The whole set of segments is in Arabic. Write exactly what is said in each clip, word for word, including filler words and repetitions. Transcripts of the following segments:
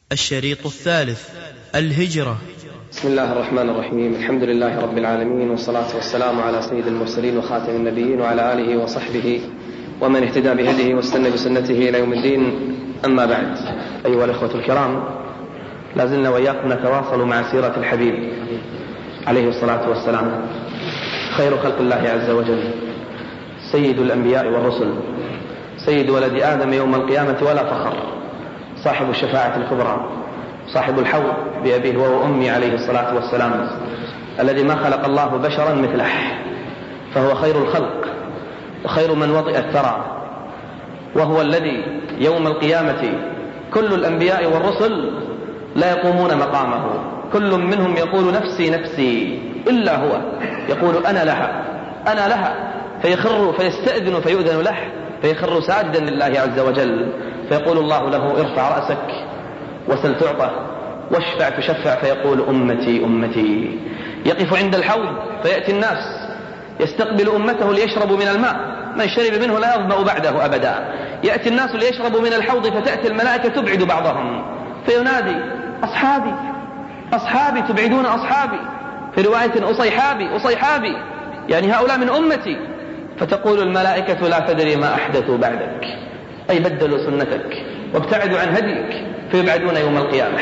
الشريط الثالث: الهجرة. بسم الله الرحمن الرحيم. الحمد لله رب العالمين، والصلاة والسلام على سيد المرسلين وخاتم النبيين وعلى آله وصحبه ومن اهتدى بهديه واستنى بسنته إلى يوم الدين. أما بعد، أيها الأخوة الكرام، لازلنا وإياكم نتواصل مع سيرة الحبيب عليه الصلاة والسلام، خير خلق الله عز وجل، سيد الأنبياء والرسل، سيد ولد آدم يوم القيامة ولا فخر، صاحب الشفاعة الكبرى، صاحب الحوض بأبيه وأمي عليه الصلاة والسلام، الذي ما خلق الله بشرا مثله، فهو خير الخلق وخير من وطئ الثرى، وهو الذي يوم القيامة كل الأنبياء والرسل لا يقومون مقامه، كل منهم يقول نفسي نفسي، إلا هو يقول أنا لها أنا لها، فيخر فيستأذن فيؤذن له، فيخر ساجدا لله عز وجل، فيقول الله له ارفع رأسك وسل تعطى واشفع تشفع، فيقول أمتي أمتي. يقف عند الحوض فيأتي الناس يستقبل أمته ليشربوا من الماء، من شرب منه لا يظمأ بعده أبدا. يأتي الناس ليشربوا من الحوض فتأتي الملائكة تبعد بعضهم، فينادي أصحابي أصحابي تبعدون أصحابي، في رواية أصيحابي أصيحابي، يعني هؤلاء من أمتي. فتقول الملائكة لا تدري ما أحدثوا بعدك، أي بدلوا سنتك وابتعدوا عن هديك، فيبعدون يوم القيامة.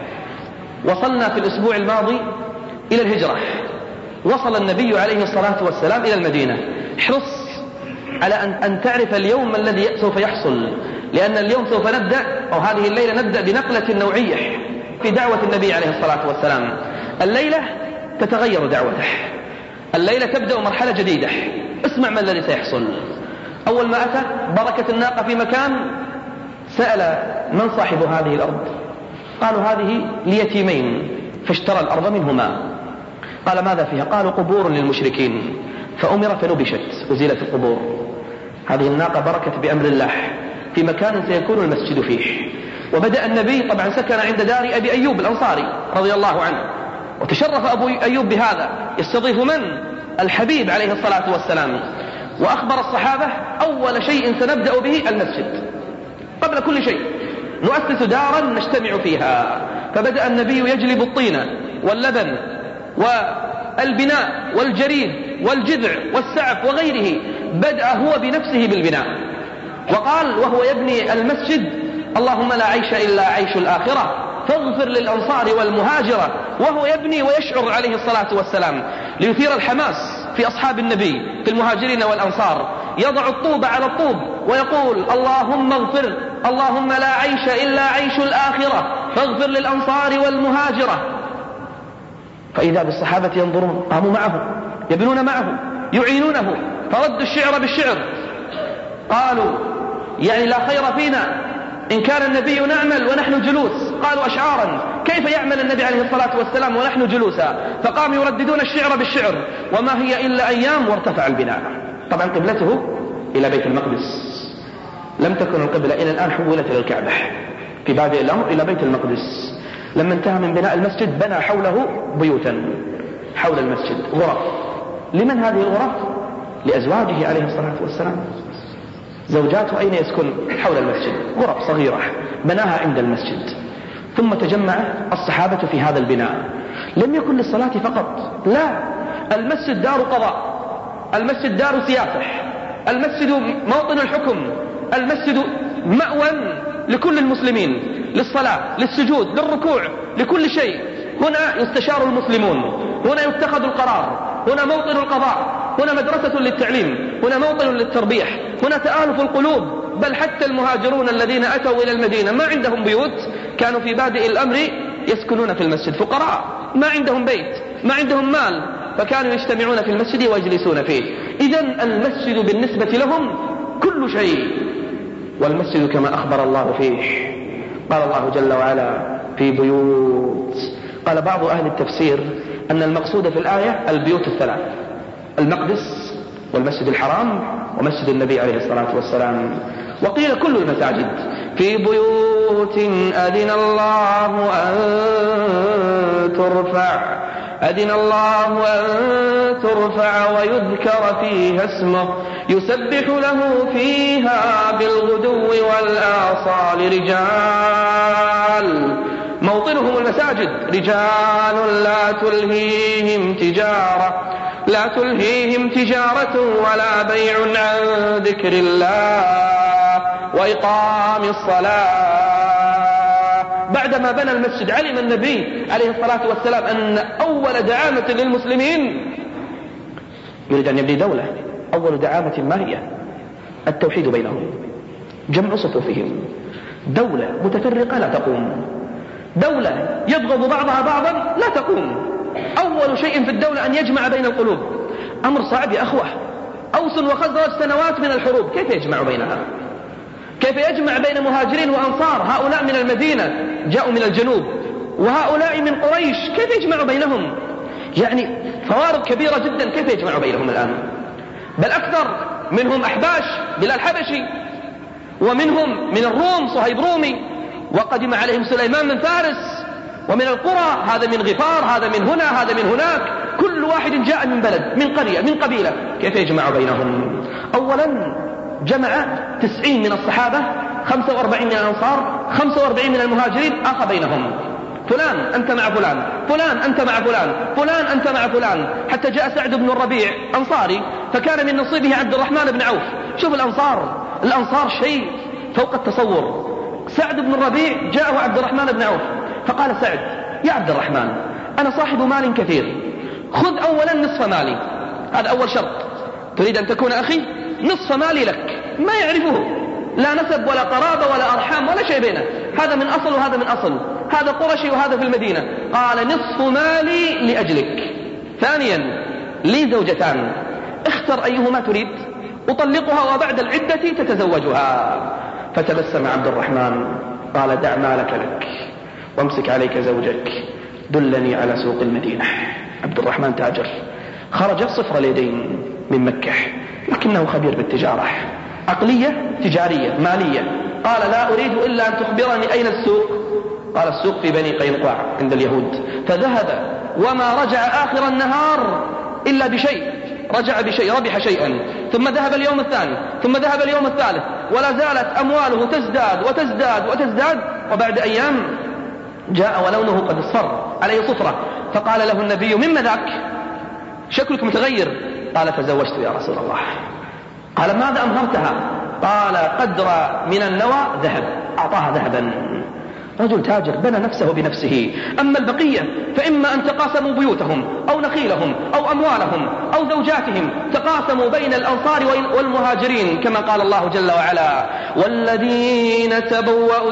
وصلنا في الأسبوع الماضي إلى الهجرة، وصل النبي عليه الصلاة والسلام إلى المدينة. احرص على أن, أن تعرف اليوم الذي سوف يحصل، لأن اليوم سوف نبدأ، أو هذه الليلة نبدأ بنقلة نوعية في دعوة النبي عليه الصلاة والسلام. الليلة تتغير دعوته، الليلة تبدأ مرحلة جديدة. اسمع ما الذي سيحصل. أول ما أتى بركة الناقة في مكان، سأل من صاحب هذه الأرض؟ قالوا هذه ليتيمين فاشترى الأرض منهما. قال ماذا فيها؟ قالوا قبور للمشركين، فأمر فنبشت أزيلت القبور. هذه الناقة بركت بأمر الله في مكان سيكون المسجد فيه. وبدأ النبي طبعا سكن عند دار أبي أيوب الأنصاري رضي الله عنه، وتشرف أبو أيوب بهذا، يستضيف من؟ الحبيب عليه الصلاة والسلام. وأخبر الصحابة أول شيء سنبدأ به المسجد، قبل كل شيء نؤسس دارا نجتمع فيها. فبدأ النبي يجلب الطين واللبن والبناء والجريد والجذع والسعف وغيره، بدأ هو بنفسه بالبناء. وقال وهو يبني المسجد اللهم لا عيش إلا عيش الآخرة فاغفر للأنصار والمهاجرة، وهو يبني ويشعر عليه الصلاة والسلام ليثير الحماس في أصحاب النبي في المهاجرين والأنصار. يضع الطوب على الطوب ويقول اللهم اغفر، اللهم لا عيش إلا عيش الآخرة فاغفر للأنصار والمهاجرة. فإذا بالصحابة ينظرون، قاموا معه يبنون معه يعينونه، فردوا الشعر بالشعر. قالوا يعني لا خير فينا إن كان النبي نعمل ونحن جلوس. قالوا أشعارا، كيف يعمل النبي عليه الصلاة والسلام ونحن جلوسا؟ فقاموا يرددون الشعر بالشعر. وما هي إلا أيام وارتفع البناء. طبعا قبلته إلى بيت المقدس، لم تكن القبلة إلى الآن حولت إلى الكعبة، في بادئ الأمر إلى بيت المقدس. لما انتهى من بناء المسجد بنى حوله بيوتا حول المسجد، غرف. لمن هذه الغرف؟ لأزواجه عليه الصلاة والسلام. زوجاته أين يسكن؟ حول المسجد، غرف صغيرة بناها عند المسجد. ثم تجمع الصحابة في هذا البناء. لم يكن للصلاة فقط، لا، المسجد دار قضاء، المسجد دار سياسة، المسجد موطن الحكم، المسجد مأوى لكل المسلمين، للصلاة للسجود للركوع لكل شيء. هنا يستشار المسلمون، هنا يتخذ القرار، هنا موطن القضاء، هنا مدرسة للتعليم، هنا موطن للتربيح، هنا تآلف القلوب. بل حتى المهاجرون الذين أتوا إلى المدينة ما عندهم بيوت، كانوا في بادئ الأمر يسكنون في المسجد، فقراء ما عندهم بيت ما عندهم مال، فكانوا يجتمعون في المسجد ويجلسون فيه. إذن المسجد بالنسبة لهم كل شيء. والمسجد كما أخبر الله فيه، قال الله جل وعلا في بيوت. قال بعض أهل التفسير أن المقصود في الآية البيوت الثلاث، المقدس والمسجد الحرام ومسجد النبي عليه الصلاة والسلام. وقيل كل المساجد. في بيوت أذن الله أن ترفع أذن الله أن ترفع ويذكر فيها اسمه يسبح له فيها بالغدو والآصال رجال موطنهم المساجد. رجال لا تلهيهم تجارة لا تلهيهم تجارة ولا بيع عن ذكر الله وإقام الصلاة. بعدما بنى المسجد علم النبي عليه الصلاة والسلام أن أول دعامة للمسلمين يريد أن يبني دولة. أول دعامة ما هي؟ التوحيد بينهم، جمع صفوفهم. دولة متفرقة لا تقوم، دولة يبغض بعضها بعضا لا تقوم. أول شيء في الدولة أن يجمع بين القلوب. أمر صعب يا أخوة. أوس وخزرج سنوات من الحروب، كيف يجمع بينها؟ كيف يجمع بين مهاجرين وأنصار؟ هؤلاء من المدينة جاءوا من الجنوب وهؤلاء من قريش، كيف يجمع بينهم؟ يعني فوارق كبيرة جدا، كيف يجمع بينهم الآن؟ بل أكثر منهم أحباش بلال حبشي، ومنهم من الروم صهيب رومي، وقدم عليهم سليمان من فارس، ومن القرى هذا من غفار، هذا من هنا، هذا من هناك، كل واحد جاء من بلد، من قرية، من قبيلة. كيف يجمع بينهم؟ أولا جمع تسعين من الصحابة، خمسة وأربعين من الأنصار، خمسة وأربعين من المهاجرين، آخى بينهم. فلان أنت مع فلان، فلان أنت مع فلان، فلان أنت مع فلان، حتى جاء سعد بن الربيع أنصاري فكان من نصيبه عبد الرحمن بن عوف. شوف الأنصار، الأنصار شيء فوق التصور. سعد بن الربيع جاءه عبد الرحمن بن عوف فقال سعد: يا عبد الرحمن، أنا صاحب مال كثير، خذ أولا نصف مالي. هذا أول شرط. تريد أن تكون أخي؟ نصف مالي لك. ما يعرفه، لا نسب ولا قرابة ولا أرحام ولا شيء بينه، هذا من أصل وهذا من أصل، هذا قرشي وهذا في المدينة. قال: نصف مالي لأجلك. ثانيا: لي زوجتان، اختر أيهما تريد أطلقها وبعد العدة تتزوجها. فتبسم عبد الرحمن قال: دع مالك لك وامسك عليك زوجك، دلني على سوق المدينة. عبد الرحمن تاجر، خرج صفر اليدين من مكة، لكنه خبير بالتجارة، عقلية تجارية مالية. قال: لا أريد إلا أن تخبرني أين السوق. قال: السوق في بني قينقاع عند اليهود. فذهب وما رجع آخر النهار إلا بشيء، رجع بشيء، ربح شيئا. ثم ذهب اليوم الثاني، ثم ذهب اليوم الثالث، ولا زالت أمواله تزداد وتزداد وتزداد. وبعد أيام جاء ولونه قد اصفر عليه صفرة، فقال له النبي: مما ذاك؟ شكلك متغير. قال: تزوجت يا رسول الله. قال: ماذا أمهرتها؟ قال: قدر من النوى ذهب. أعطاها ذهبا. رجل تاجر بنى نفسه بنفسه. أما البقية فإما أن تقاسموا بيوتهم أو نخيلهم أو أموالهم أو زوجاتهم، تقاسموا بين الأنصار والمهاجرين، كما قال الله جل وعلا: والذين تبوأوا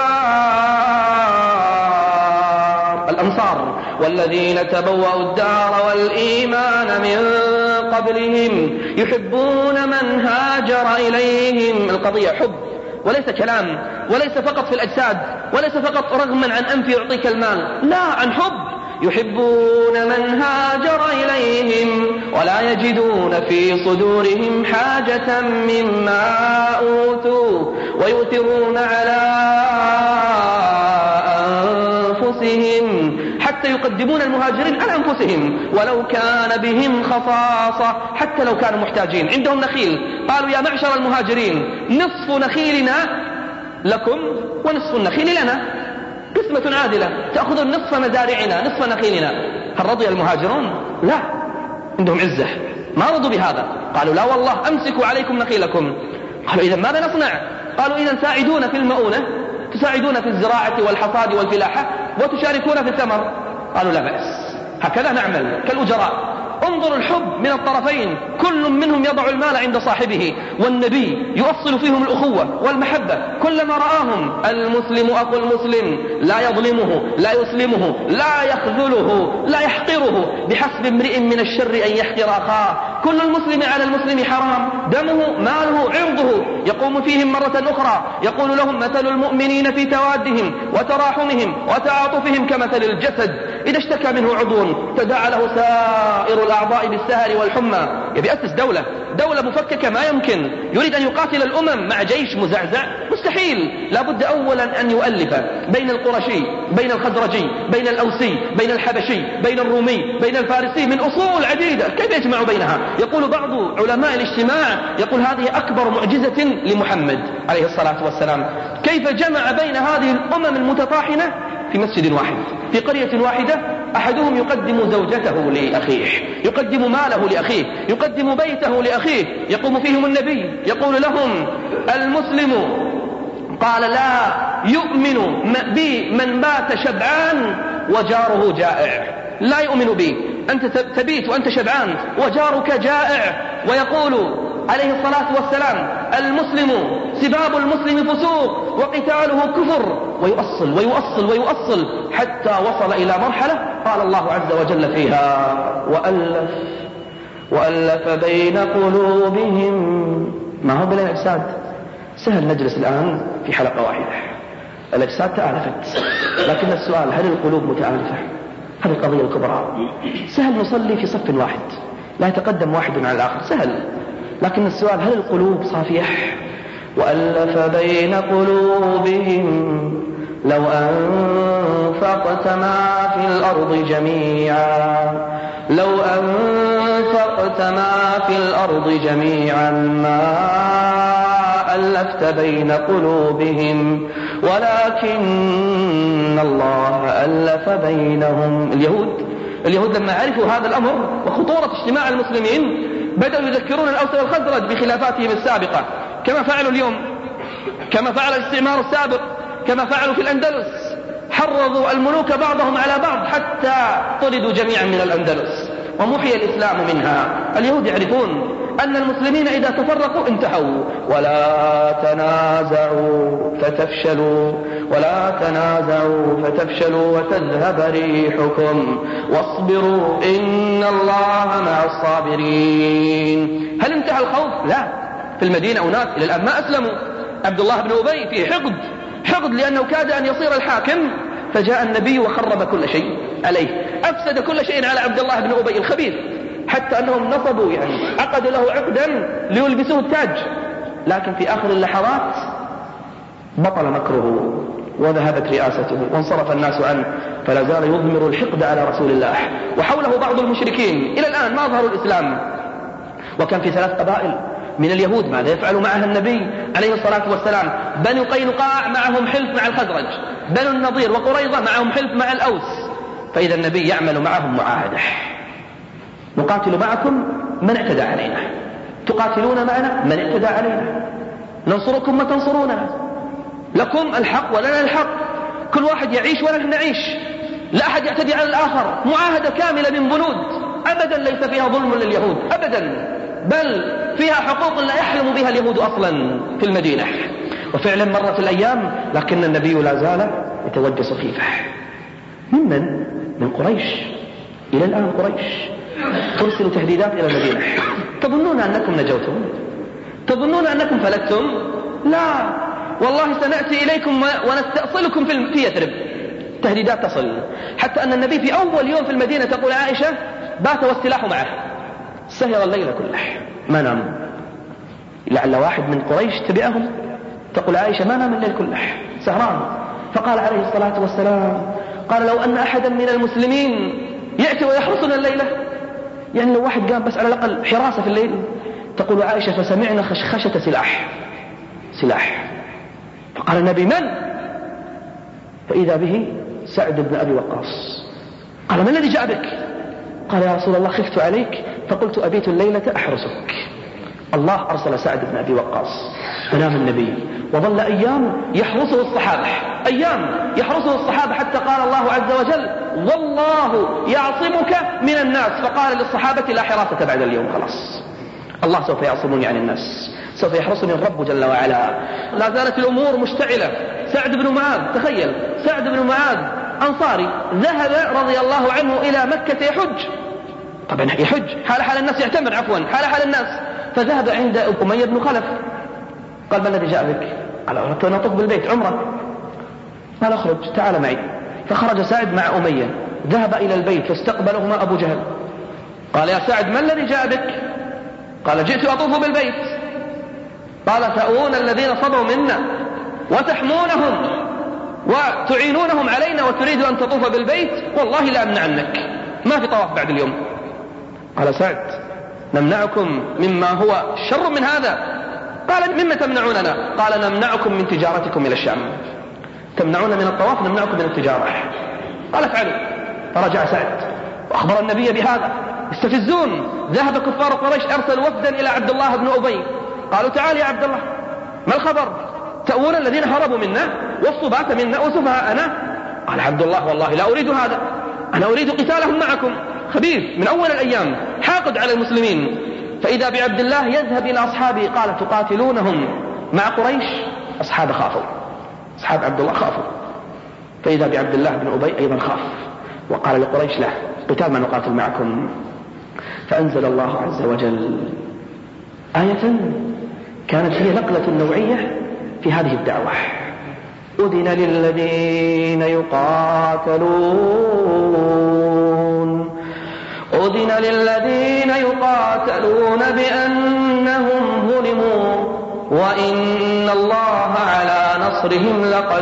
الدار، الأنصار، والذين تبوأوا الدار والإيمان من قبلهم يحبون من هاجر إليهم. القضية حب وليس كلام، وليس فقط في الأجساد، وليس فقط رغما عن أنف يعطيك المال، لا، عن حب. يحبون من هاجر إليهم ولا يجدون في صدورهم حاجة مما أوتوا ويؤثرون على أنفسهم، حتى يقدمون المهاجرين على أنفسهم ولو كان بهم خصاصة، حتى لو كانوا محتاجين. عندهم نخيل، قالوا: يا معشر المهاجرين، نصف نخيلنا لكم ونصف النخيل لنا، قسمة عادلة، تأخذون نصف مزارعنا نصف نخيلنا. هل رضي المهاجرون؟ لا، عندهم عزة، ما رضوا بهذا. قالوا: لا والله، أمسكوا عليكم نخيلكم. قالوا: إذا ماذا نصنع؟ قالوا: إذا ساعدونا في المؤونة، تساعدون في الزراعة والحصاد والفلاحة وتشاركون في الثمر. قالوا: لا بأس، هكذا نعمل كالأجراء. انظر الحب من الطرفين، كل منهم يضع المال عند صاحبه، والنبي يؤصل فيهم الأخوة والمحبة. كلما رآهم: المسلم أخو المسلم، لا يظلمه، لا يسلمه، لا يخذله، لا يحقره، بحسب امرئ من الشر أن يحقر أخاه. كل المسلم على المسلم حرام، دمه ماله عرضه. يقوم فيهم مرة أخرى يقول لهم: مثل المؤمنين في توادهم وتراحمهم وتعاطفهم كمثل الجسد إذا اشتكى منه عضو تداعى له سائر الأعضاء بالسهر والحمى. يبي أسس دولة، دولة مفككة ما يمكن. يريد أن يقاتل الأمم مع جيش مزعزع؟ مستحيل. لابد أولا أن يؤلف بين القرشي، بين الخزرجي، بين الأوسي، بين الحبشي، بين الرومي، بين الفارسي، من أصول عديدة. كيف يجمع بينها؟ يقول بعض علماء الاجتماع، يقول: هذه أكبر معجزة لمحمد عليه الصلاة والسلام. كيف جمع بين هذه الأمم المتطاحنة في مسجد واحد في قرية واحدة، أحدهم يقدم زوجته لأخيه، يقدم ماله لأخيه، يقدم بيته لأخيه، يقوم فيهم النبي يقول لهم: المسلم قال لا يؤمن بي من بات شبعان وجاره جائع، لا يؤمن بي، أنت تبيت وأنت شبعان وجارك جائع. ويقول عليه الصلاة والسلام: المسلم سباب المسلم فسوق وقتاله كفر، ويؤصل ويؤصل ويؤصل حتى وصل إلى مرحلة قال الله عز وجل فيها: وألف وألف بين قلوبهم. ما هو بلا أجساد، سهل نجلس الآن في حلقة واحدة، الأجساد تآلفت، لكن السؤال: هل القلوب متآلفة؟ هذه القضية الكبرى. سهل نصلي في صف واحد لا يتقدم واحد على الآخر، سهل، لكن السؤال: هل القلوب صافية؟ وألف بين قلوبهم لو أنفقت ما في الأرض جميعا لو أنفقت ما في الأرض جميعا ما ألفت بين قلوبهم ولكن الله ألف بينهم. اليهود اليهود لما عرفوا هذا الأمر وخطورة اجتماع المسلمين بدأوا يذكرون الأوس والخزرج بخلافاتهم السابقة، كما فعلوا اليوم، كما فعل الاستعمار السابق، كما فعلوا في الأندلس، حرضوا الملوك بعضهم على بعض حتى طردوا جميعا من الأندلس ومحي الإسلام منها. اليهود يعرفون أن المسلمين إذا تفرقوا انتهوا. ولا تنازعوا فتفشلوا ولا تنازعوا فتفشلوا وتذهب ريحكم واصبروا إن الله مع الصابرين. هل انتهى الخوف؟ لا. في المدينة أناس إلى الآن ما أسلموا. عبد الله بن أبي فيه حقد حقد لأنه كاد أن يصير الحاكم، فجاء النبي وخرب كل شيء عليه، أفسد كل شيء على عبد الله بن أبي الخبيث، حتى أنهم نصبوا يعني عقدوا له عقدا ليلبسوه التاج، لكن في آخر اللحظات بطل مكره وذهبت رئاسته وانصرف الناس عنه، فلا زال يضمر الحقد على رسول الله. وحوله بعض المشركين إلى الآن ما ظهروا الإسلام. وكان في ثلاث قبائل من اليهود ماذا يفعل معها النبي عليه الصلاة والسلام؟ بنو قينقاع معهم حلف مع الخزرج، بنو النضير وقريظة معهم حلف مع الأوس، فإذا النبي يعمل معهم معاهدة: نقاتل معكم من اعتدى علينا، تقاتلون معنا من اعتدى علينا، ننصركم ما تنصروننا، لكم الحق ولنا الحق، كل واحد يعيش ونحن نعيش، لا أحد يعتدي على الآخر. معاهدة كاملة من بنود أبدا ليس فيها ظلم لليهود أبدا، بل فيها حقوق لا يحلم بها اليهود أصلا في المدينة. وفعلا مرت الأيام لكن النبي لا زال يتوجس خيفة. ممن؟ من قريش. إلى الآن قريش ترسل تهديدات إلى المدينة: تظنون أنكم نجوتم؟ تظنون أنكم فلتم؟ لا والله سنأتي إليكم ونستأصلكم في يثرب. تهديدات تصل حتى أن النبي في أول يوم في المدينة تقول عائشة بات والسلاح معه، سهر الليل كله ما نام، لعل واحد من قريش تبعهم. تقول عائشة ما نام الليل كله سهران. فقال عليه الصلاة والسلام قال: لو أن أحدا من المسلمين يأتي ويحرسنا الليلة، يعني لو واحد قام بس على الأقل حراسة في الليل. تقول عائشة فسمعنا خشخشة سلاح سلاح فقال النبي: من؟ فإذا به سعد بن أبي وقاص. قال: ما الذي جاء بك؟ قال: يا رسول الله خفت عليك فقلت أبيت الليلة أحرسك. الله أرسل سعد بن أبي وقاص فنام النبي وظل أيام يحرسه الصحابة، أيام يحرسه الصحابة حتى قال الله عز وجل: والله يعصمك من الناس. فقال للصحابة: لا حراسة بعد اليوم، خلاص الله سوف يعصمني عن الناس، سوف يحرسني الرب جل وعلا. لا زالت الأمور مشتعلة. سعد بن معاذ، تخيل سعد بن معاذ أنصاري ذهب رضي الله عنه إلى مكة يحج، طبعا يحج حال حال الناس، يعتمر عفوا حال حال الناس. فذهب عند أمية بن خلف قال: ما الذي جاء بك؟ قال: أردت أن أطوف بالبيت عمرة. قال: اخرج تعال معي. فخرج سعد مع أمية، ذهب إلى البيت فاستقبلهما أبو جهل. قال: يا سعد ما الذي جاء بك؟ قال: جئت أطوف بالبيت. قال: تأوون الذين صبوا منا وتحمونهم وتعينونهم علينا وتريد أن تطوف بالبيت؟ والله لا أمنع عنك، ما في طواف بعد اليوم. قال سعد: نمنعكم مما هو شر من هذا. قال: مما تمنعوننا؟ قال: نمنعكم من تجارتكم إلى الشام. تمنعون من الطواف نمنعكم من التجارة. قال افعلوا. فرجع سعد وأخبر النبي بهذا. يستفزون. ذهب كفار قريش أرسلوا وفدا إلى عبد الله بن أبي، قالوا تعال يا عبد الله، ما الخبر؟ تأوون الذين هربوا منا والصبات منا وسفهاءنا. قال عبد الله والله لا أريد هذا، أنا أريد قتالهم معكم. خبيث من أول الأيام، حاقد على المسلمين. فإذا بعبد الله يذهب إلى أصحابه قال تقاتلونهم مع قريش؟ أصحاب خافوا، أصحاب عبد الله خافوا. فإذا بعبد الله بن أبي أيضا خاف وقال لقريش لا، قتال ما نقاتل معكم. فأنزل الله عز وجل آية كانت هي نقلة نوعية في هذه الدعوة: أذن للذين يقاتلون أذن للذين يقاتلون بأنهم ظلموا وإن الله على نصرهم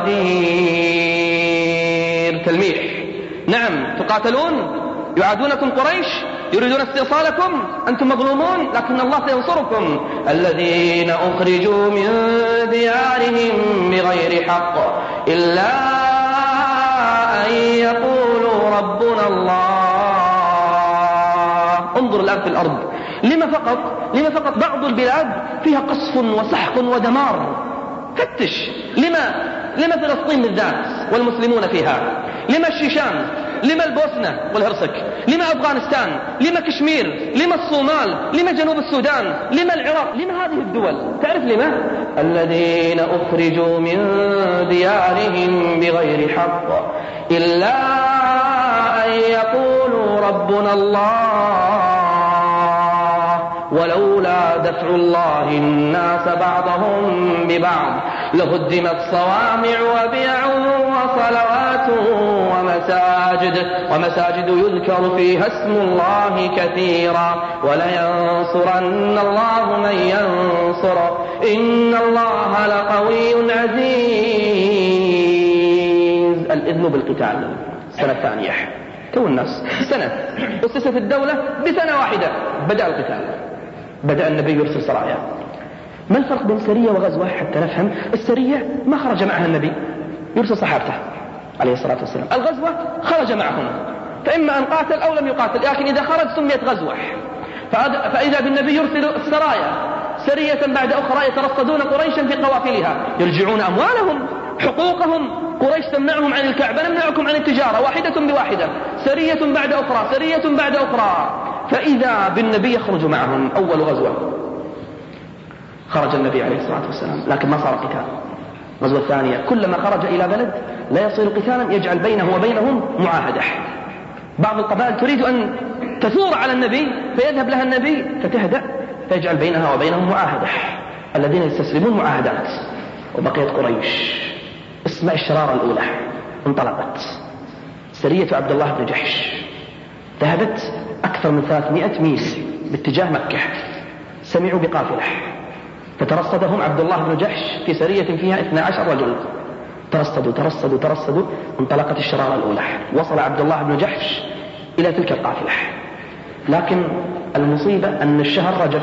لقدير. تلميح: نعم تقاتلون، يعادونكم قريش، يريدون استئصالكم، أنتم مظلومون، لكن الله سينصركم. الذين أخرجوا من ديارهم بغير حق إلا أن يقولوا ربنا الله. انظر الآن في الأرض، لما فقط لما فقط بعض البلاد فيها قصف وسحق ودمار؟ فتش. لما لما فلسطين بالذات والمسلمون فيها؟ لما الشيشان؟ لما البوسنة والهرسك؟ لما أفغانستان؟ لما كشمير؟ لما الصومال؟ لما جنوب السودان؟ لما العراق؟ لما هذه الدول؟ تعرف لما؟ الذين أخرجوا من ديارهم بغير حق إلا أن يقولوا ربنا الله ولولا دفع الله الناس بعضهم ببعض لهدمت صوامع وبيع وصلوات ومساجد ومساجد يذكر فيها اسم الله كثيرا ولينصرن الله من ينصره إن الله لقوي عزيز. الإذن بالقتال السنة الثانية، تو الناس سنة أسست الدولة بسنة واحدة بدأ القتال، بدأ النبي يرسل سرايا. ما الفرق بين سرية وغزوة حتى نفهم؟ السرية ما خرج معها النبي، يرسل صحابته عليه الصلاة والسلام. الغزوة خرج معهم، فإما أن قاتل أو لم يقاتل، لكن إذا خرج سميت غزوة. فإذا بالنبي يرسل السرايا سرية بعد أخرى يترصدون قريشا في قوافلها، يرجعون أموالهم حقوقهم. قريش تمنعهم عن الكعبة، نمنعكم عن التجارة، واحدة بواحدة، سرية بعد أخرى، سرية بعد أخرى. فإذا بالنبي يخرج معهم. أول غزوة خرج النبي عليه الصلاة والسلام لكن ما صار قتال. غزوة ثانية كلما خرج إلى بلد لا يصير قتالا يجعل بينه وبينهم معاهدة. بعض القبائل تريد أن تثور على النبي فيذهب لها النبي فتهدأ فيجعل بينها وبينهم معاهدة. الذين يستسلمون معاهدات. وبقيت قريش. اسمع الشرارة الأولى. انطلقت سرية عبد الله بن جحش، ذهبت أكثر من ثلاثمائة ميل باتجاه مكة. سمعوا بقافلة فترصدهم عبد الله بن جحش في سرية فيها اثنا عشر رجل. ترصدوا ترصدوا ترصدوا انطلقت الشرارة الأولى. وصل عبد الله بن جحش إلى تلك القافلة، لكن المصيبة أن الشهر رجب.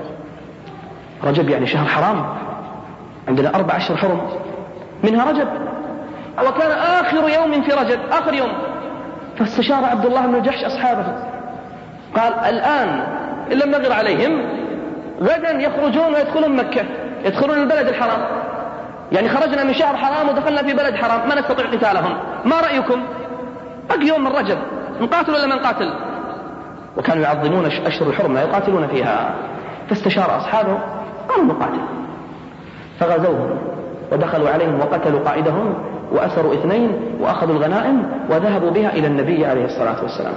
رجب يعني شهر حرام، عندنا أربع أشهر حرم منها رجب، وكان آخر يوم في رجب آخر يوم. فاستشار عبد الله بن جحش أصحابه قال الآن إن لم نغر عليهم غدا يخرجون ويدخلون مكة، يدخلون البلد الحرام، يعني خرجنا من شهر حرام ودخلنا في بلد حرام، ما نستطيع قتالهم، ما رأيكم؟ باقي يوم من رجب، نقاتل ولا ما نقاتل؟ وكانوا يعظمون أشهر الحرم لا يقاتلون فيها. فاستشار أصحابه قالوا نقاتل. فغزوهم ودخلوا عليهم وقتلوا قائدهم وأسروا اثنين وأخذوا الغنائم وذهبوا بها إلى النبي عليه الصلاة والسلام.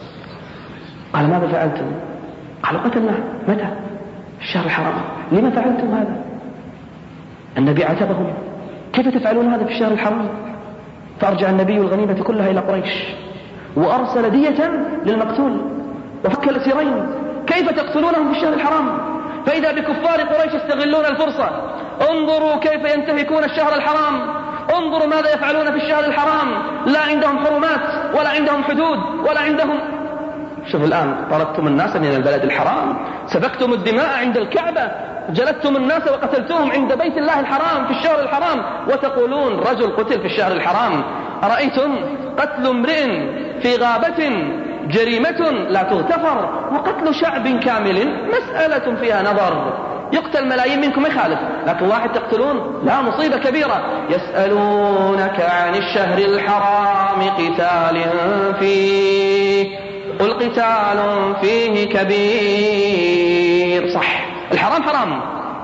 قال ماذا فعلتم؟ قالوا قتلنا. متى؟ الشهر الحرام. لما فعلتم هذا؟ النبي عاتبهم كيف تفعلون هذا في الشهر الحرام؟ فأرجع النبي الغنيمة كلها إلى قريش وأرسل دية للمقتول وفك الأسيرين. كيف تقتلونهم في الشهر الحرام؟ فإذا بكفار قريش يستغلون الفرصة. انظروا كيف ينتهكون الشهر الحرام، انظروا ماذا يفعلون في الشهر الحرام. لا عندهم حرمات ولا عندهم حدود ولا عندهم. شوف الآن طردتم الناس من البلد الحرام، سفكتم الدماء عند الكعبة، جلدتم الناس وقتلتهم عند بيت الله الحرام في الشهر الحرام، وتقولون رجل قتل في الشهر الحرام. أرأيتم قتل امرئ في غابة جريمة لا تغتفر، وقتل شعب كامل مسألة فيها نظر. يقتل ملايين منكم ما يخالف، لكن واحد تقتلون لا، مصيبة كبيرة. يسألونك عن الشهر الحرام قتال فيه قل قتال فيه كبير. صح، الحرام حرام،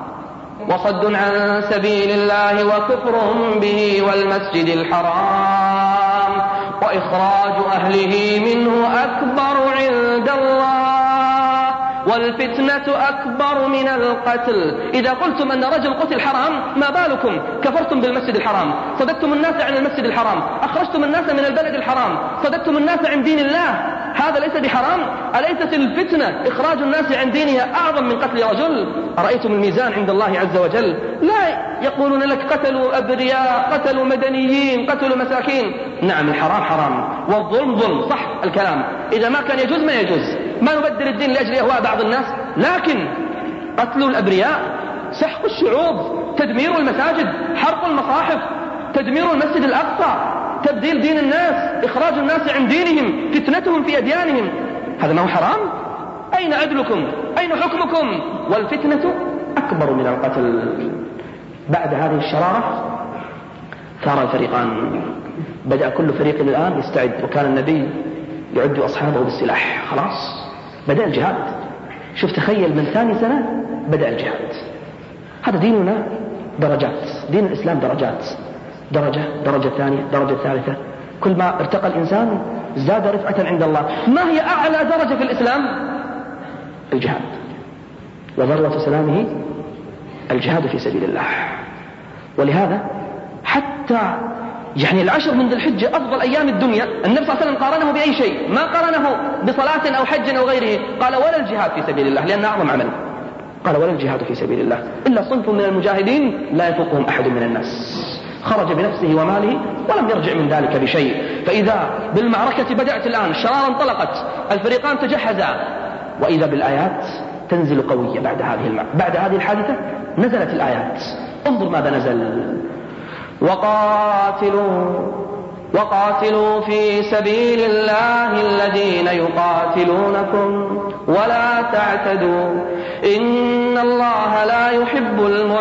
وصد عن سبيل الله وكفر به والمسجد الحرام وإخراج أهله منه أكبر عند الله والفتنة أكبر من القتل. إذا قلتم أن رجل قتل حرام، ما بالكم كفرتم بالمسجد الحرام، صددتم الناس عن المسجد الحرام، أخرجتم الناس من البلد الحرام، صددتم الناس عن دين الله. هذا ليس بحرام؟ أليست الفتنة إخراج الناس عن دينها أعظم من قتل رجل؟ أرأيتم الميزان عند الله عز وجل؟ لا يقولون لك قتلوا أبرياء، قتلوا مدنيين، قتلوا مساكين. نعم، الحرام حرام والظلم ظلم، صح الكلام. إذا ما كان يجوز ما يجوز، ما نبدل الدين لأجل أهواء بعض الناس، لكن قتل الأبرياء، سحق الشعوب، تدمير المساجد، حرق المصاحف، تدمير المسجد الأقصى، تبديل دين الناس، إخراج الناس عن دينهم، فتنتهم في أديانهم، هذا ما هو حرام؟ أين عدلكم؟ أين حكمكم؟ والفتنة أكبر من القتل. بعد هذه الشرارة ثار الفريقان، بدأ كل فريق الآن يستعد، وكان النبي يعد أصحابه بالسلاح. خلاص بدأ الجهاد. شوف، تخيل من ثاني سنة بدأ الجهاد. هذا ديننا درجات، دين الإسلام درجات، درجة درجة ثانية درجة ثالثة، كل ما ارتقى الإنسان زاد رفعة عند الله. ما هي أعلى درجة في الإسلام؟ الجهاد، وذروة سلامه الجهاد في سبيل الله. ولهذا حتى يعني العشر من ذي الحجة أفضل أيام الدنيا، النبي صلى الله عليه وسلم قارنه بأي شيء؟ ما قارنه بصلاة أو حج أو غيره، قال ولا الجهاد في سبيل الله، لأنه أعظم عمل. قال ولا الجهاد في سبيل الله إلا صنف من المجاهدين لا يفوقهم أحد من الناس، خرج بنفسه وماله ولم يرجع من ذلك بشيء. فإذا بالمعركة بدأت الآن، الشرارة انطلقت، الفريقان تجهزا، وإذا بالآيات تنزل قوية. بعد هذه الم... بعد هذه الحادثة نزلت الآيات. انظر ماذا نزل: وقاتلوا وقاتلوا في سبيل الله الذين يقاتلونكم ولا تعتدوا إن الله لا يحب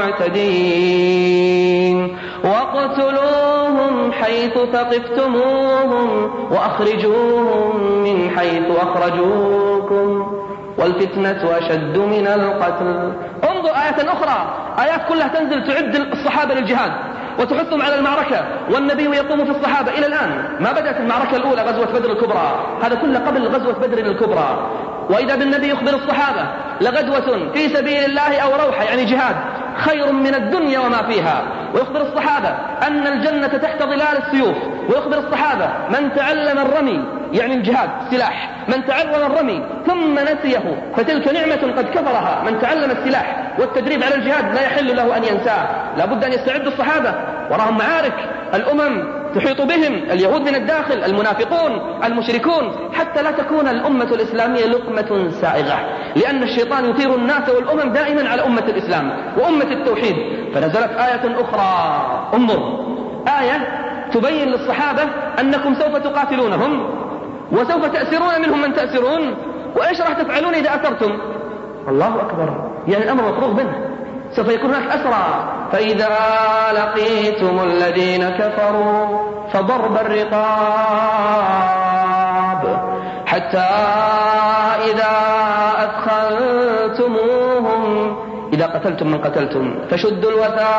المعتدين واقتلوهم حيث ثقفتموهم وأخرجوهم من حيث أخرجوكم والفتنة أشد من القتل. انظر آية أخرى، آيات كلها تنزل تعد الصحابة للجهاد وتحثهم على المعركة، والنبي يقوم في الصحابة إلى الآن. ما بدأت المعركة الأولى غزوة بدر الكبرى، هذا كله قبل غزوة بدر الكبرى. وإذا بالنبي يخبر الصحابة لغدوة في سبيل الله أو روحة يعني جهاد خير من الدنيا وما فيها، ويخبر الصحابة أن الجنة تحت ظلال السيوف، ويخبر الصحابة من تعلم الرمي يعني الجهاد سلاح، من تعلم الرمي ثم نسيه فتلك نعمة قد كفرها. من تعلم السلاح والتدريب على الجهاد لا يحل له أن ينساه، لا بد أن يستعد الصحابة، وراهم معارك، الأمم تحيط بهم، اليهود من الداخل، المنافقون، المشركون، حتى لا تكون الأمة الإسلامية لقمة سائغة، لأن الشيطان يثير الناس والأمم دائما على أمة الإسلام وأمة التوحيد. فنزلت آية أخرى، انظر، آية تبين للصحابة أنكم سوف تقاتلونهم وسوف تأسرون منهم من تأسرون، وإيش راح تفعلون إذا أسرتم؟ الله أكبر، يعني الأمر مفروغ منه، سوف يكون هناك أسرى. فإذا لقيتم الذين كفروا فضرب الرقاب حتى إذا أدخلتموهم، إذا قتلتم من قتلتم فشدوا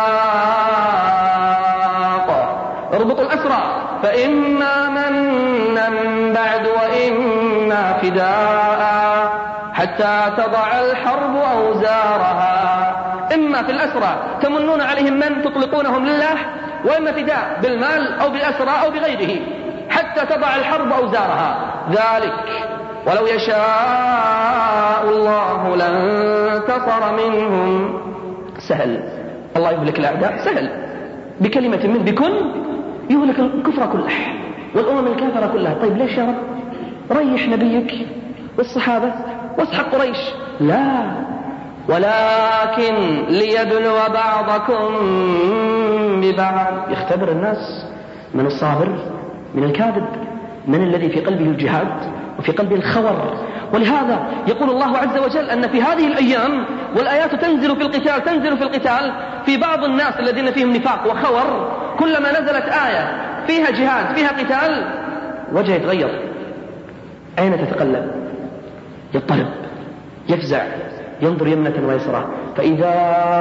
الوثاق، اربطوا الأسرى، فإما منا بعد وإما فداء حتى تضع الحرب أوزارها. إما في الأسرى تمنون عليهم من تطلقونهم لله، وإما فداء بالمال أو بالأسرى أو بغيره حتى تضع الحرب أوزارها. ذلك ولو يشاء الله لانتصر منهم. سهل، الله يهلك الأعداء، سهل بكلمة منه، بكن يهلك الكفر كله والأمم الكافرة كلها. طيب ليش يا رب؟ ريح نبيك والصحابة واسحق قريش. لا، ولكن ليبلو بعضكم ببعض، يختبر الناس من الصابر، من الكاذب، من الذي في قلبه الجهاد وفي قلبه الخور. ولهذا يقول الله عز وجل أن في هذه الأيام والآيات تنزل في القتال تنزل في القتال في بعض الناس الذين فيهم نفاق وخور، كلما نزلت آية فيها جهاد فيها قتال وجهه يتغير، أين تتقلب، يضطرب، يفزع، ينظر يمنة ويسرى. فإذا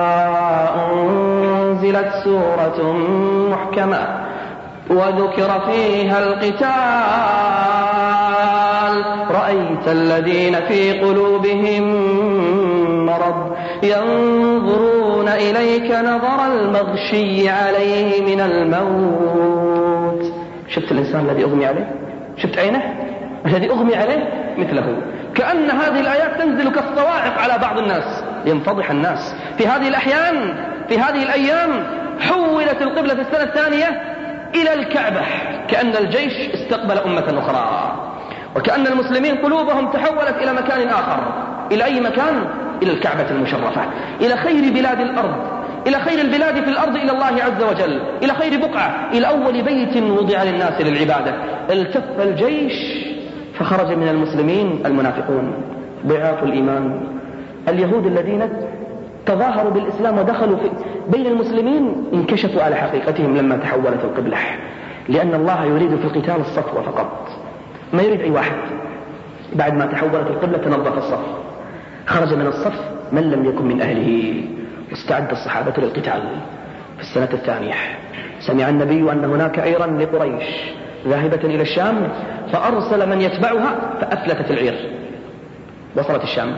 أنزلت سورة محكمة وذكر فيها القتال رأيت الذين في قلوبهم مرض ينظرون إليك نظر المغشي عليه من الموت. شفت الإنسان الذي أغمي عليه؟ شفت عينه الذي أغمي عليه؟ مثله. كأن هذه الآيات تنزل كالصواعق على بعض الناس ينفضح الناس. في هذه الأحيان في هذه الأيام حولت القبلة في السنة الثانية إلى الكعبة، كأن الجيش استقبل أمة أخرى، وكأن المسلمين قلوبهم تحولت إلى مكان آخر. إلى أي مكان؟ إلى الكعبة المشرفة، إلى خير بلاد الأرض، إلى خير البلاد في الأرض، إلى الله عز وجل، إلى خير بقعة، إلى أول بيت وضع للناس للعبادة. التف الجيش فخرج من المسلمين المنافقون ضعاف الإيمان، اليهود الذين تظاهروا بالإسلام ودخلوا في بين المسلمين انكشفوا على حقيقتهم لما تحولت القبلة، لأن الله يريد في القتال الصفو فقط، ما يريد أي واحد. بعد ما تحولت القبلة تنظف الصف، خرج من الصف من لم يكن من أهله، واستعد الصحابة للقتال. في السنة الثانية سمع النبي أن هناك عيرا لقريش ذاهبة إلى الشام، فأرسل من يتبعها فأفلتت العير، وصلت الشام.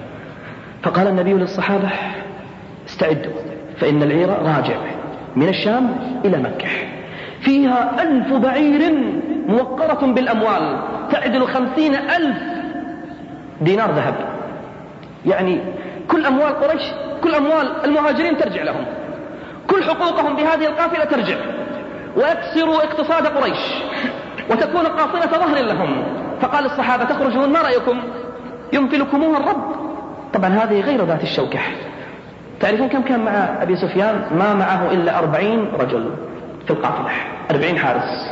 فقال النبي للصحابة استعدوا فإن العير راجع من الشام إلى مكة، فيها ألف بعير موقرة بالأموال تعدل خمسين ألف دينار ذهب، يعني كل أموال قريش كل أموال المهاجرين ترجع لهم، كل حقوقهم بهذه القافلة ترجع، ويكسروا اقتصاد قريش وتكون قاصرة ظهر لهم. فقال الصحابة تخرجون ما رأيكم؟ ينفلكموها الرب. طبعا هذه غير ذات الشوكة. تعرفون كم كان مع أبي سفيان؟ ما معه إلا أربعين رجل في القافلة، أربعين حارس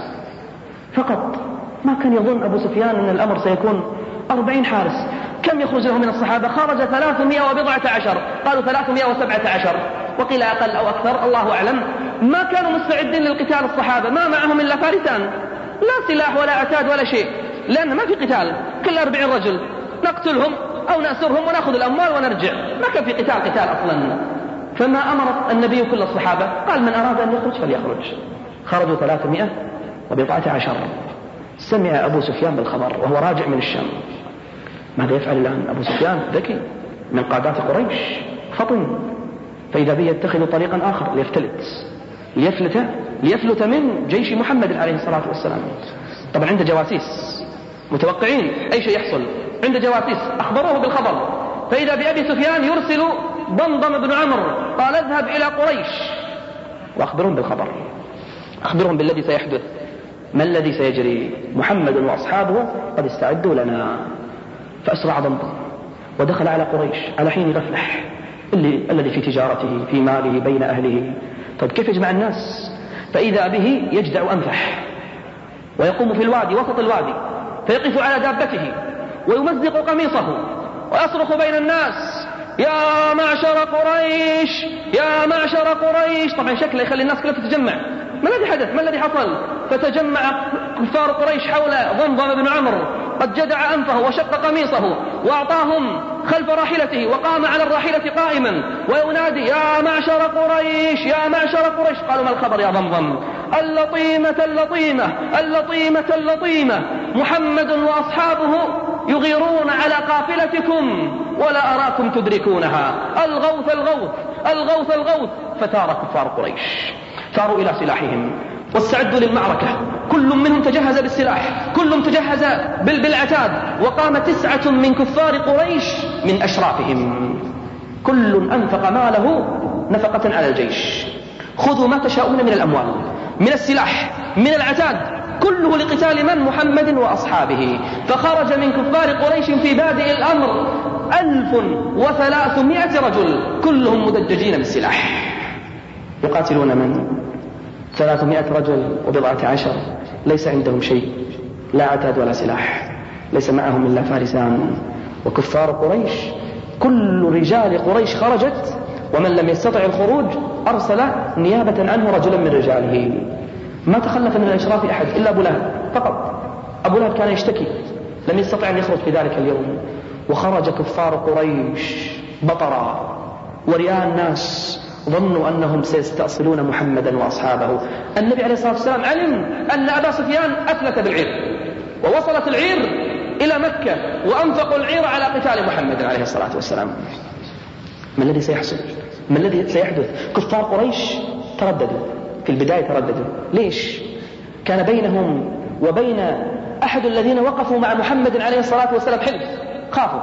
فقط. ما كان يظن أبو سفيان أن الأمر سيكون أربعين حارس. كم يخرج له من الصحابة؟ خرج ثلاثمائة وبضعة عشر، قالوا ثلاثمائة وسبعة عشر وقيل أقل أو أكثر الله أعلم. ما كانوا مستعدين للقتال الصحابة، ما معهم إلا فارسان، لا سلاح ولا عتاد ولا شيء، لأن ما في قتال، كل أربعين رجل نقتلهم أو نأسرهم ونأخذ الأموال ونرجع، ما كان في قتال قتال أصلا. فما أمر النبي كل الصحابة، قال من أراد أن يخرج فليخرج. خرجوا ثلاثمائة وبضعة عشر. سمع أبو سفيان بالخبر وهو راجع من الشام. ماذا يفعل الآن؟ أبو سفيان ذكي من قادات قريش فطن، فإذا به يتخذ طريقا آخر ليفتلت ليفلت ليفلت من جيش محمد عليه الصلاة والسلام. طبعا عنده جواسيس متوقعين أي شيء يحصل، عنده جواسيس أخبروه بالخبر. فإذا بأبي سفيان يرسل ضمضم بن عمرو قال اذهب إلى قريش وأخبرهم بالخبر، أخبرهم بالذي سيحدث، ما الذي سيجري، محمد وأصحابه قد استعدوا لنا. فأسرع ضمضم ودخل على قريش على حين غفلة، اللي الذي في تجارته في ماله بين أهله. طيب كيف يجمع الناس؟ فإذا به يجدع أنفه ويقوم في الوادي وسط الوادي، فيقف على دابته ويمزق قميصه ويصرخ بين الناس يا معشر قريش يا معشر قريش. طبعا شكله يخلي الناس كلها تتجمع، ما الذي حدث؟ ما الذي حصل؟ فتجمع كفار قريش حول ضمضم بن عمرو قد جدع أنفه وشق قميصه وأعطاهم خلف راحلته، وقام على الراحلة قائما وينادي يا معشر قريش يا معشر قريش. قالوا ما الخبر يا ضمضم؟ اللطيمة اللطيمة اللطيمة اللطيمة، محمد وأصحابه يغيرون على قافلتكم ولا أراكم تدركونها، الغوث الغوث الغوث الغوث. فتار كفار قريش، ثاروا إلى سلاحهم واستعدوا للمعركة، كل منهم تجهز بالسلاح، كلهم تجهز بالعتاد. وقام تسعة من كفار قريش من أشرافهم، كل أنفق ماله نفقة على الجيش. خذوا ما تشاءون من الأموال، من السلاح، من العتاد، كله لقتال من؟ محمد وأصحابه. فخرج من كفار قريش في بادئ الأمر ألف وثلاثمائة رجل كلهم مدججين بالسلاح يقاتلون من؟ ثلاثمائة رجل وبضعة عشر ليس عندهم شيء، لا عتاد ولا سلاح، ليس معهم إلا فارسان. وكفار قريش كل رجال قريش خرجت، ومن لم يستطع الخروج أرسل نيابة عنه رجلا من رجاله. ما تخلف من الأشراف أحد إلا أبو لهب فقط. أبو لهب كان يشتكي، لم يستطع أن يخرج في ذلك اليوم. وخرج كفار قريش بطرا ورياء الناس، ظنوا أنهم سيستأصلون محمدا وأصحابه. النبي عليه الصلاة والسلام علم أن أبا سفيان أفلت بالعير، ووصلت العير إلى مكة، وأنفقوا العير على قتال محمد عليه الصلاة والسلام. ما الذي سيحصل؟ ما الذي سيحدث؟ كفار قريش ترددوا في البداية، ترددوا. ليش؟ كان بينهم وبين أحد الذين وقفوا مع محمد عليه الصلاة والسلام حلف. خافوا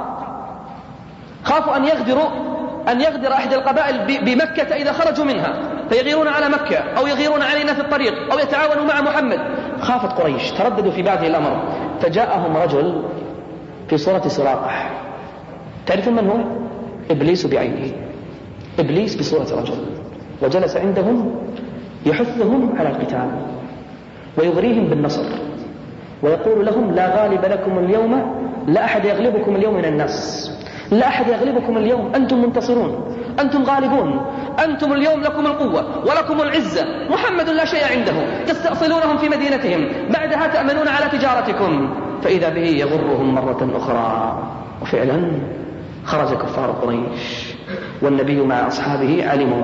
خافوا أن يغدروا أن يغدر أحد القبائل بمكة إذا خرجوا منها فيغيرون على مكة أو يغيرون علينا في الطريق أو يتعاونوا مع محمد. خافت قريش، ترددوا في بادئ الأمر. فجاءهم رجل في صورة سراقة. تعرفون من هو؟ إبليس بعينه، إبليس بصورة رجل، وجلس عندهم يحثهم على القتال ويغريهم بالنصر ويقول لهم لا غالب لكم اليوم، لا أحد يغلبكم اليوم من الناس، لا أحد يغلبكم اليوم، أنتم منتصرون، أنتم غالبون، أنتم اليوم لكم القوة ولكم العزة، محمد لا شيء عنده، تستأصلونهم في مدينتهم، بعدها تأمنون على تجارتكم. فإذا به يغرهم مرة أخرى. وفعلا خرج كفار قريش، والنبي مع أصحابه علموا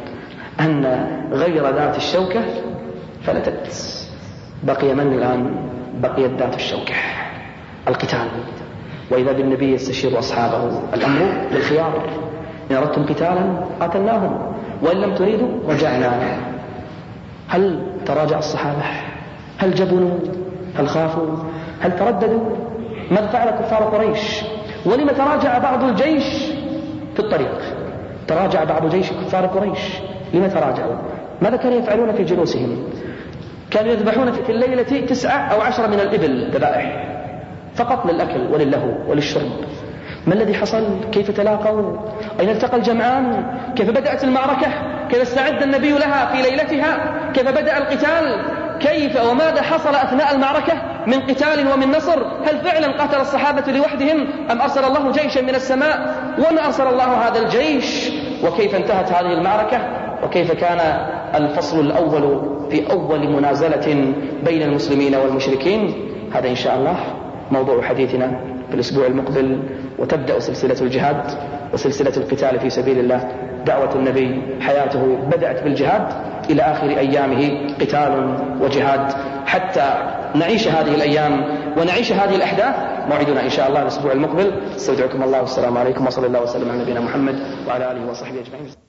أن غير ذات الشوكة فلتت. بقي من الآن؟ بقيت ذات الشوكة، القتال. وإذا بالنبي يستشير أصحابه الأمر للخيار، إن أردتم قتالا قاتلناهم وإن لم تريدوا رجعنا. هل تراجع الصحابة؟ هل جبنوا؟ هل خافوا؟ هل ترددوا؟ ماذا فعل كفار قريش؟ ولما تراجع بعض الجيش في الطريق؟ تراجع بعض جيش كفار قريش. لما تراجعوا؟ ماذا كانوا يفعلون في جلوسهم؟ كانوا يذبحون في الليلة تسعة أو عشرة من الإبل ذبائح فقط للأكل وللهو وللشرب. ما الذي حصل؟ كيف تلاقوا؟ أين التقى الجمعان؟ كيف بدأت المعركة؟ كيف استعد النبي لها في ليلتها؟ كيف بدأ القتال؟ كيف وماذا حصل أثناء المعركة من قتال ومن نصر؟ هل فعلا قاتل الصحابة لوحدهم أم أرسل الله جيشا من السماء؟ وما أرسل الله هذا الجيش؟ وكيف انتهت هذه المعركة؟ وكيف كان الفصل الأول في أول منازلة بين المسلمين والمشركين؟ هذا إن شاء الله موضوع حديثنا في الأسبوع المقبل. وتبدأ سلسلة الجهاد وسلسلة القتال في سبيل الله. دعوة النبي حياته بدأت بالجهاد إلى آخر أيامه قتال وجهاد، حتى نعيش هذه الأيام ونعيش هذه الأحداث. موعدنا إن شاء الله الأسبوع المقبل. استودعكم الله والسلام عليكم وصلى الله وسلم على نبينا محمد وعلى آله وصحبه أجمعين.